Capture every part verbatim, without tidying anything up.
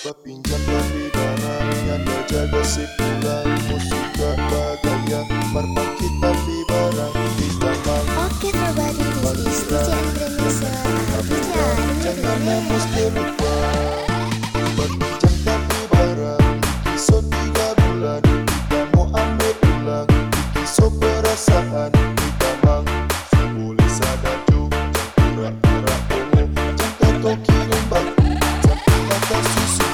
Pinjam tapi barang yang jaga si pulang musik gak bagaya marpakit tapi barang kita mang. Oke nobody this is D J Indonesia Official. Jangan mesti lupa berpinjam tapi barang kisah tiga bulan kita mau ambil ulang kisah perasaan kita mang. Boleh sadar cu pura-pura ungu jangan kau kirim baku sampai kata susu.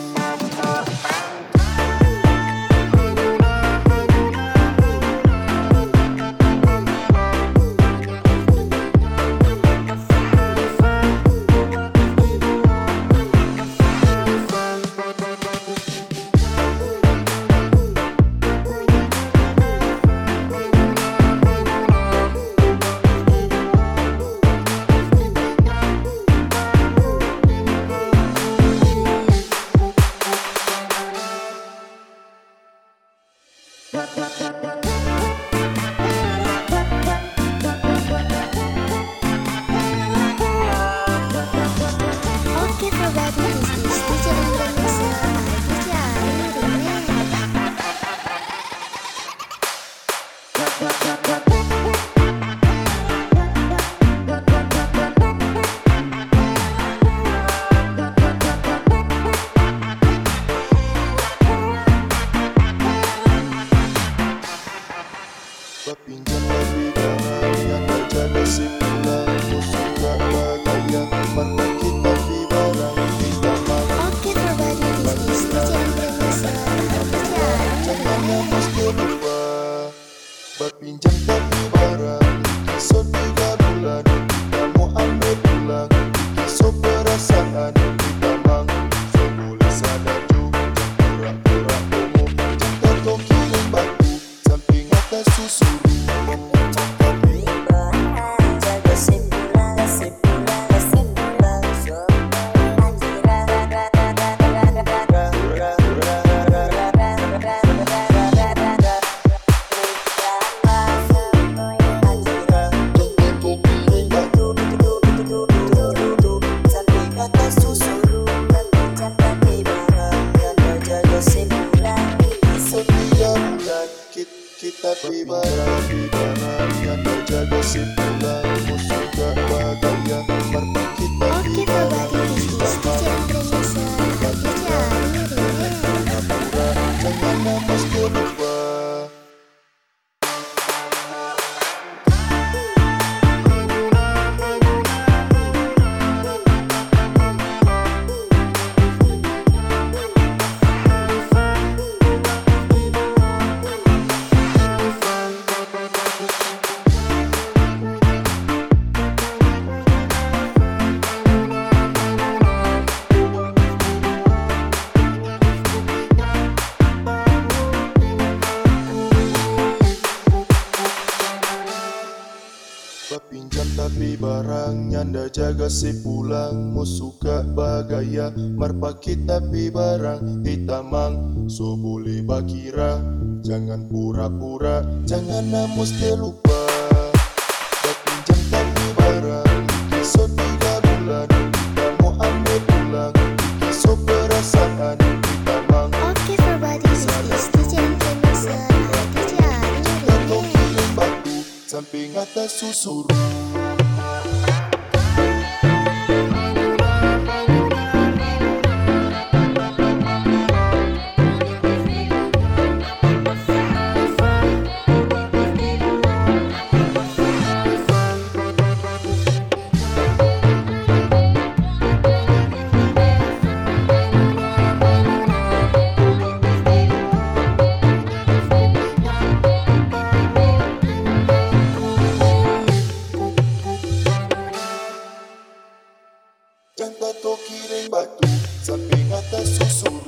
Oke nobody this is D J Indonesia Official. Pinjam tapi barang yang jaga si pulang musik gak bagaya marpakit tapi barang kita mang. Oke nobody this is D J Indonesia Official. Jangan mesti lupa berpinjam tapi barang kisah tiga bulan kita mau ambil pulang kisah perasaan kita mang. So boleh sadar cu pura-pura ungu jangan kau kirim batu samping atas susu. Kita beri barang di barang yang terjaga simpulan musik gak bagaya marpakit tapi Oke barang nobody this kita is D J mang. Indonesia Official. Jangan mesti lupa. Pinjam tapi barang nyanda jaga si pulang musuh gak bagaya marpakit tapi barang kita mang. So boleh bakira jangan pura-pura jangan mesti lupa pinjam tapi barang kisah tiga bulan kita mau ambil pulang kisah perasaan kita mang. Oke nobody this is D J Indonesia Jangan kau Official. kirim batu samping atas susur. Jangan kau kirim batu samping atas susur.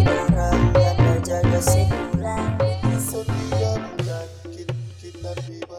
Setiap bulan kita, kita bebas.